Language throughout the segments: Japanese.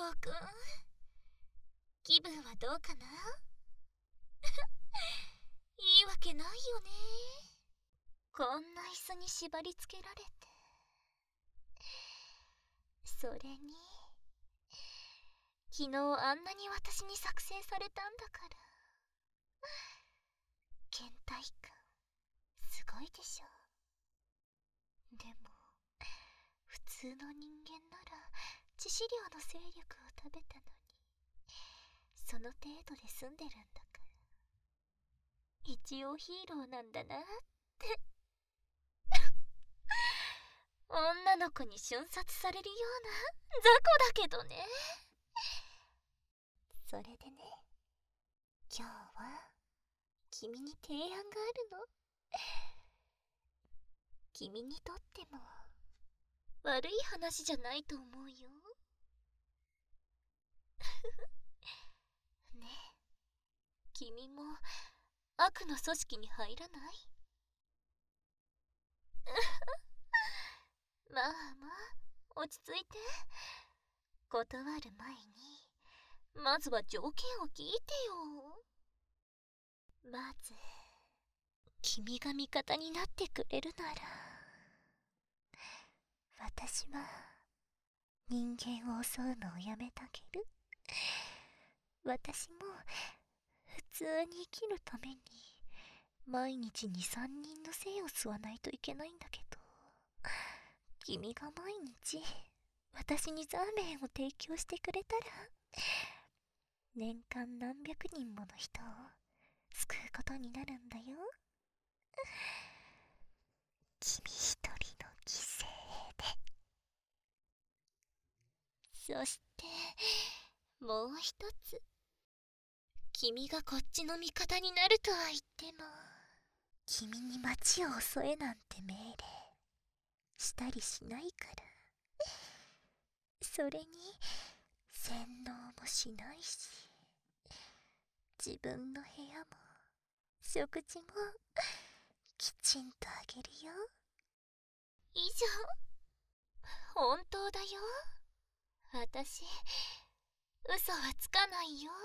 郎くん、気分はどうかな？いいわけないよね。こんな椅子に縛り付けられて。それに昨日あんなに私に作成されたんだから。ケンタイ君、すごいでしょ。でも普通の人間なら致死量の勢力を食べたのに、その程度で済んでるんだから。一応ヒーローなんだなって女の子に瞬殺されるような雑魚だけどね。それでね、今日は君に提案があるの。君にとっても悪い話じゃないと思うよ。ねえ、君も悪の組織に入らない？まあまあ、落ち着いて。断る前にまずは条件を聞いてよ。まず、君が味方になってくれるなら、私は人間を襲うのをやめてあげる。私も普通に生きるために毎日に3人の生を吸わないといけないんだけど、君が毎日私にザーメンを提供してくれたら、年間何百人もの人を救うことになるんだよ。君一人の犠牲で。そしてもう一つ、君がこっちの味方になるとは言っても、君に町を襲えなんて命令したりしないから。それに洗脳もしないし、自分の部屋も食事もきちんとあげるよ。以上。本当だよ。私、嘘はつかないよ。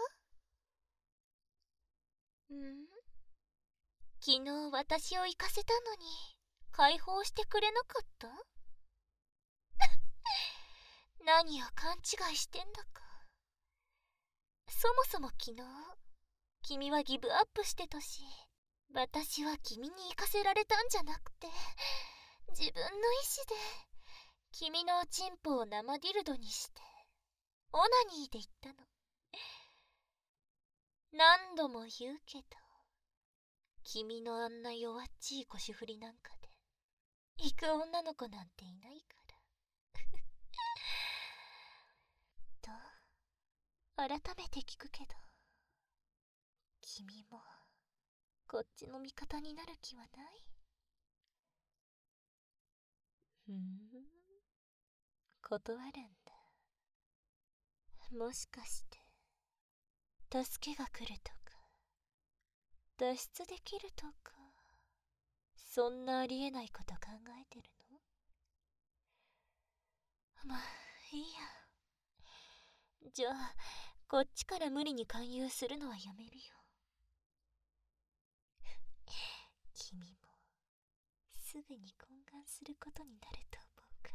昨日私を行かせたのに解放してくれなかった？何を勘違いしてんだか。そもそも昨日君はギブアップしてたし、私は君に行かせられたんじゃなくて、自分の意志で君のチンポを生ディルドにしてオナニーで言ったの。何度も言うけど、君のあんな弱っちい腰振りなんかで行く女の子なんていないからと、改めて聞くけど、君もこっちの味方になる気はない？断るんだ。もしかして助けが来るとか脱出できるとか、そんなありえないこと考えてるの？まあいいや。じゃあこっちから無理に勧誘するのはやめるよ。君もすぐに懇願することになると思う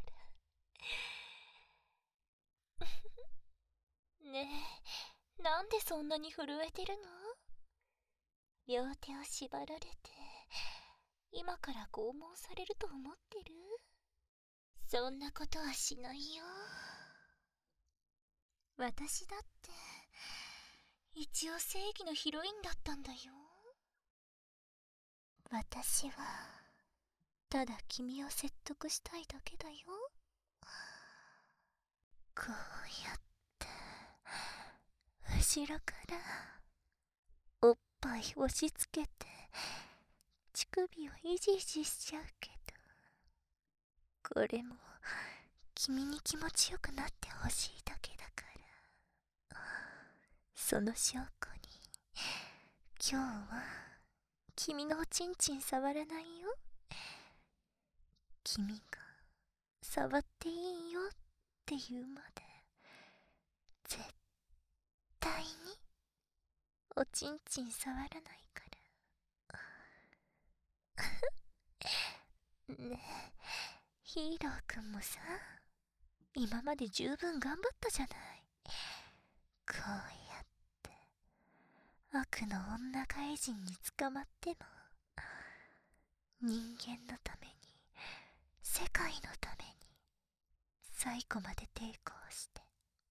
からねえ、なんでそんなに震えてるの？両手を縛られて今から拷問されると思ってる？そんなことはしないよ。私だって一応正義のヒロインだったんだよ。私はただ君を説得したいだけだよ。こうやって後ろからおっぱい押し付けて乳首をイジイジしちゃうけど、これも君に気持ちよくなってほしいだけだから。その証拠に今日は君のおちんちん触らないよ。君が触っていいよって言うまで対におちんちん触らないからねえ、ヒーローくんもさ、今まで十分頑張ったじゃない。こうやって悪の女怪人に捕まっても人間のために、世界のために最後まで抵抗して。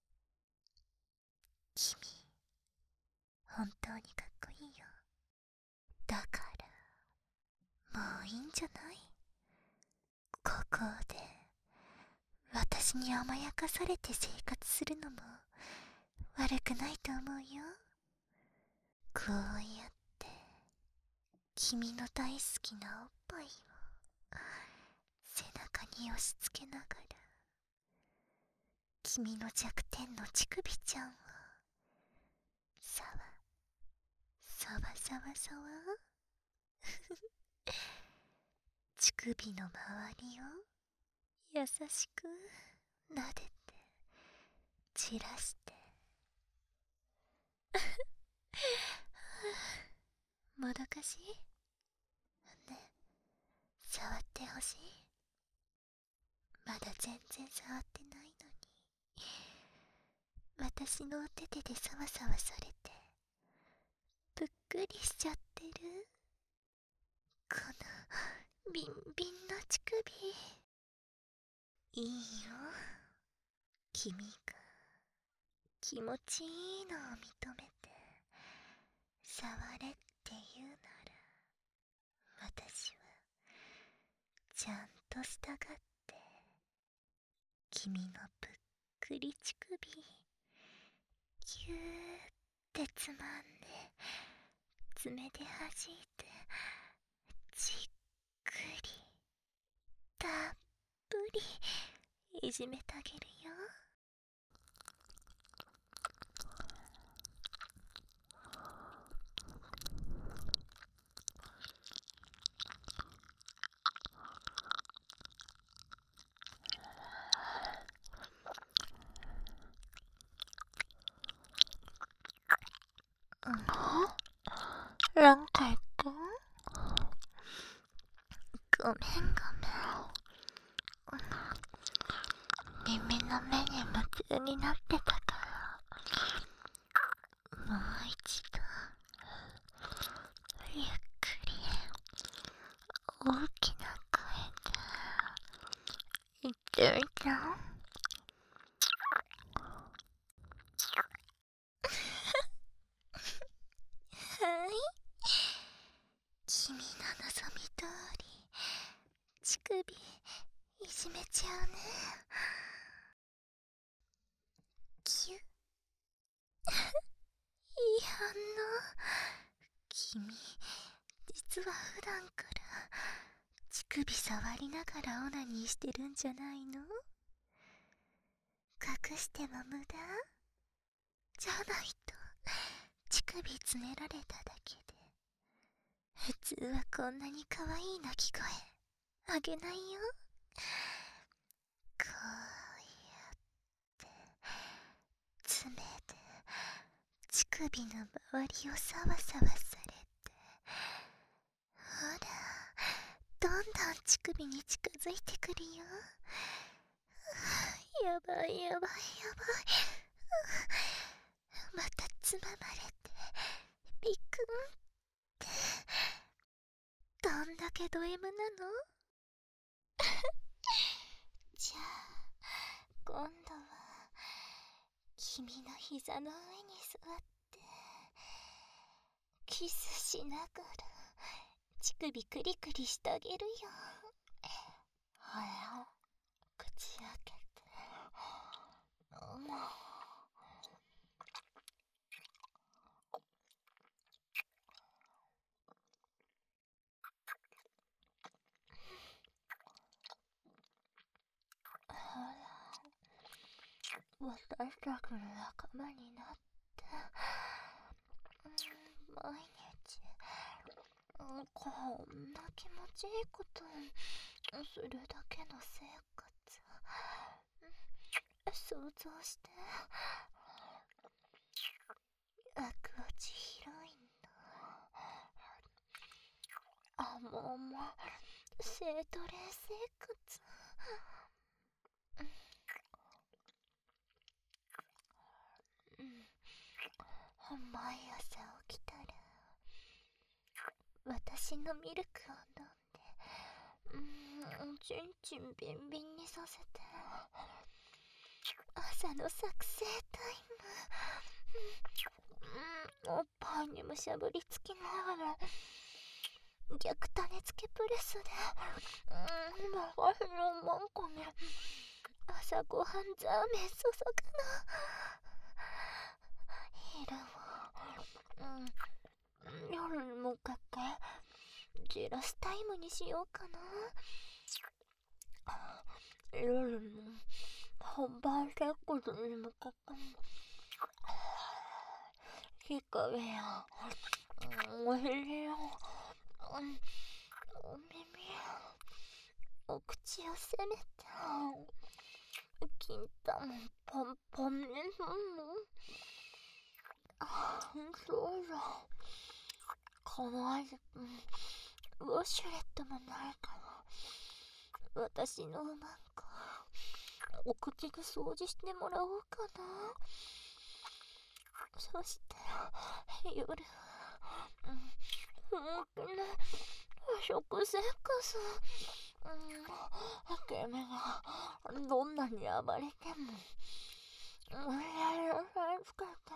君、本当にかっこいいよ。だからもういいんじゃない？ここで私に甘やかされて生活するのも悪くないと思うよ。こうやって君の大好きなおっぱいを背中に押し付けながら、君の弱点の乳首ちゃんをさわさわさわさわ乳首の周りを優しく撫でて散らしてもどかしいね。触ってほしい。まだ全然触ってないのに私のお手手でサワサワされてぷっくりしちゃってる。このビンビンの乳首、いいよ。君が気持ちいいのを認めて触れって言うなら、私はちゃんと従って君のぷっくり乳首ぎゅーってつまんで爪で弾いてじっくりたっぷりいじめてあげるよ。なんか言った？ごめんごめん。耳の目に夢中になってたから、もう一度ゆっくり大きな声で言ってみた。はい、君の望み通り乳首いじめちゃうね。キュッいい反応。君実は普段から乳首触りながらオナニーしてるんじゃないの？隠しても無駄じゃないと乳首つねられただけで普通はこんなに可愛い鳴き声あげないよ。こうやって爪で乳首の周りをサワサワされて、ほらどんどん乳首に近づいてくるよ。やばいやばいやばい。またつままれてビクンって。どんだけド M なの？じゃあ今度は君の膝の上に座ってキスしながら乳首クリクリしてあげるよ。ほら口開けて。私たちの仲間になって、毎日こんな気持ちいいことをするだけの生活想像して。 性奴隷生活。毎朝起きたら私のミルクを飲んで、ちんちんビンビンにさせて、朝の作成タイム、おっぱいにむしゃぶりつきながら逆種付けプレスで私のマンコに朝ごはんザーメン注ぐの。昼は夜に向かってジラスタイムにしようかな。夜も本番セックスに向かって日陰やお尻やお耳お口を攻めて金玉パンパンにすんの。そうだ、この間ウォシュレットもないから私のマンコお口で掃除してもらおうかな。そしたら夜は本当に食生活君がどんなに暴れても無理やり押さえつけて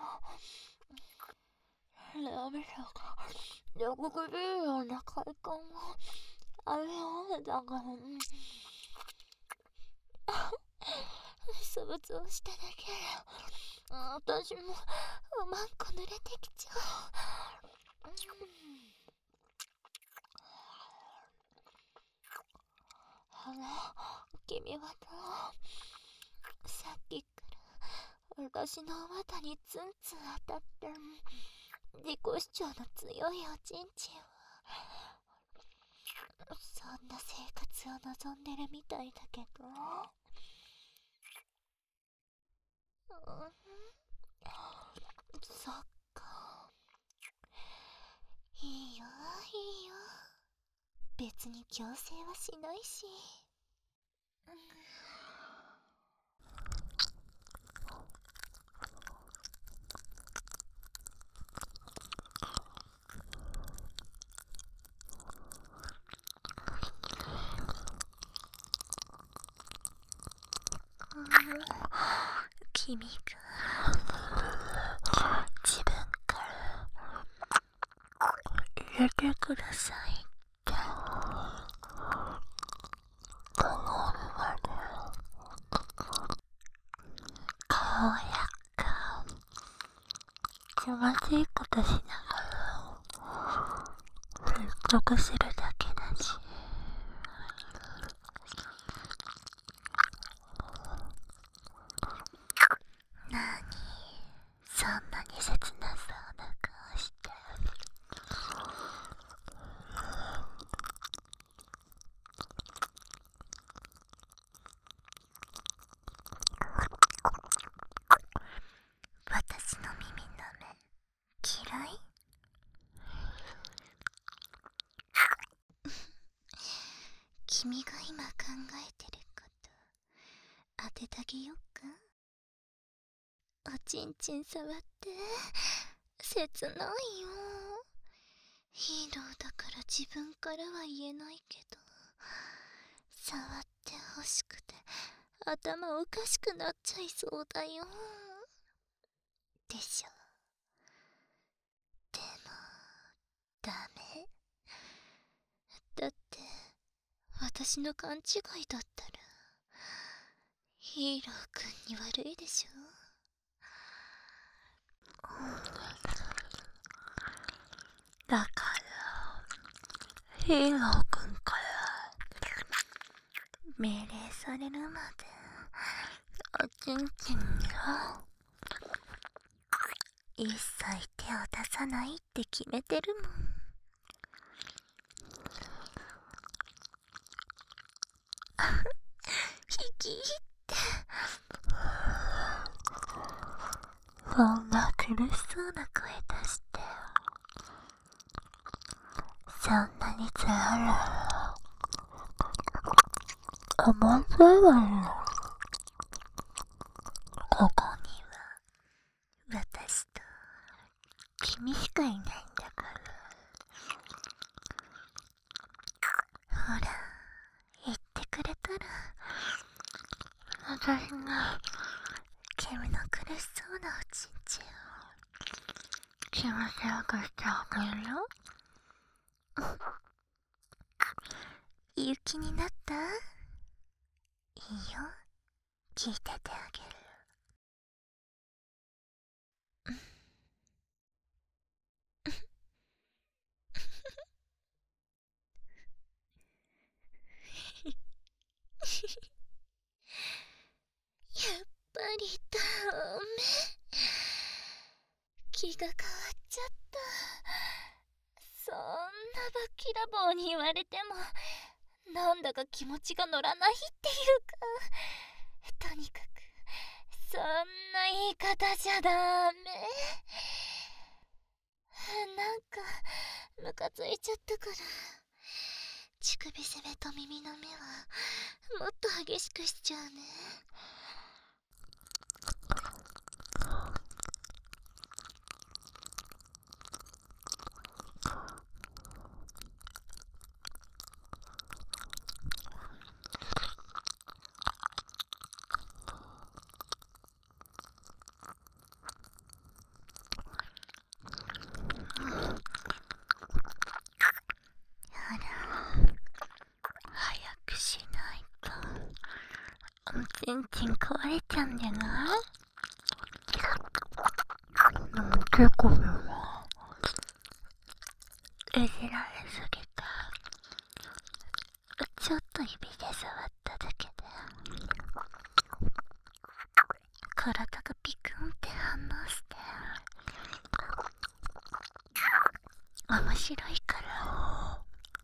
涙が横くれるような快感を味わえたから粗物をしただけで私もマンコ濡れてきちゃう。君はさっきから私のお股にツンツン当たって自己主張の強いおちんちんをそんな生活を望んでるみたいだけどそっか、いいよいいよ、別に強制はしないし。君が自分から入れてくださいって頼むまでこうやか気まずいことしながら説得するだけだし。なにそんなに切なそうな顔して。私の耳の目嫌い？君が今考えてること当ててあげようか。おちんちん触って切ないよ。ヒーローだから自分からは言えないけど触ってほしくて頭おかしくなっちゃいそうだよ。でしょ。でもダメだって、私の勘違いだったらヒーローくんに悪いでしょ。だからヒーローくんから命令されるまでおちんちんには一切手を出さないって決めてるもん。ヒキってそんな苦しそうな声出してそんなにつらら面白いわよ。ここには私と君しかいないんだから。ほら、言ってくれたら私が君の苦しそうなおちんちんを気持ちよくしてあげるよ。言う気になった？いいよ、聞いててあげる。やっぱりダメ。気が変わっちゃった。そんなバキラボーに言われてもなんだか気持ちが乗らないっていうか、とにかくそんな言い方じゃダメ。なんかムカついちゃったから、乳首攻めと耳の目はもっと激しくしちゃうね。あら、早くしないとおちんちん壊れちゃうんじゃない？でも手首はいじられすぎた。ちょっと指で触っただけで体がピクンって反応して、面白いから。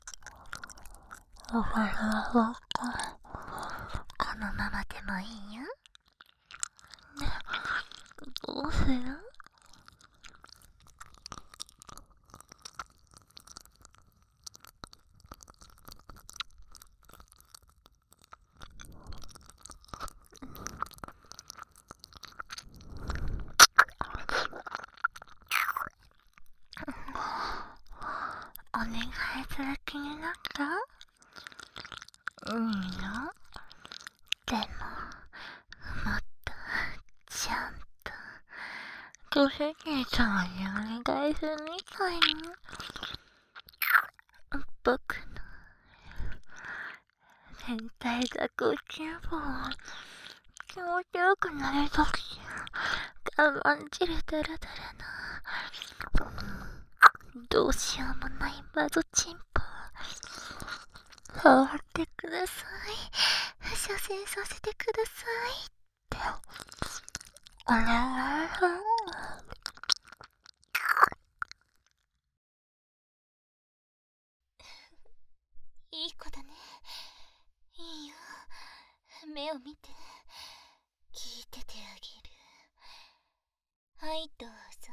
おはよう。このままでもいいよ。ね、どうする？お願いする気になった？いいの？でももっとちゃんとご主人様にお願いするみたいに。僕の変態がごちんぼを気持ちよくなるとき、我慢汁だらだらなどうしようもないマゾチンポ触ってください、射精させてくださいってお願いする。いい子だね。いいよ、目を見て聞いててあげる。はいどうぞ。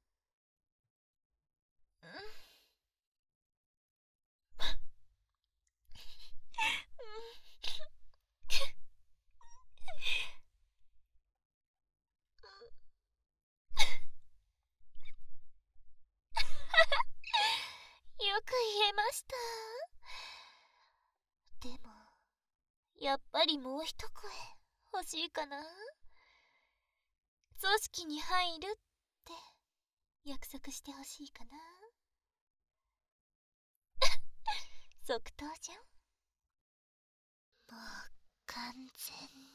よく言えました。でもやっぱりもう一声欲しいかな。組織に入るって約束してほしいかな。即答じゃん。もう完全に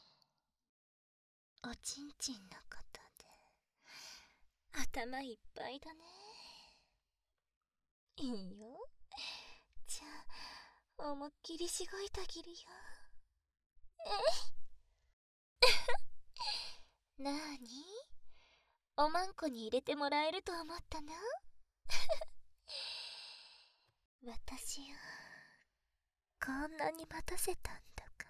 おちんちんのことで頭いっぱいだね。いいよ、じゃあ思いっきりしごいてあげるよ。なーに、おまんこに入れてもらえると思ったな。私をこんなに待たせたんだから。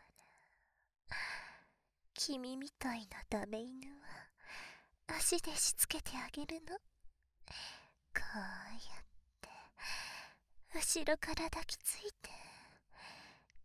君みたいなダメ犬は足でしつけてあげるの。こうやって後ろから抱きついて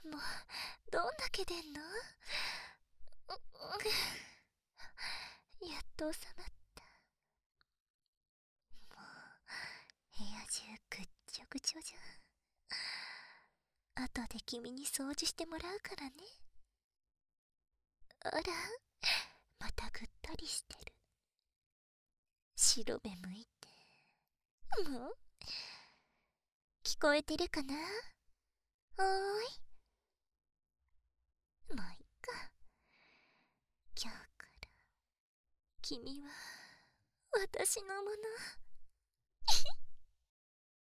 もうどんだけ出んの？やっと収まった。もう部屋中ぐっちょぐちょじゃん。後で君に掃除してもらうからね。あら、またぐったりしてる。白目向いて。もう聞こえてるかな？おーい。もういっか。今日から君は私のもの。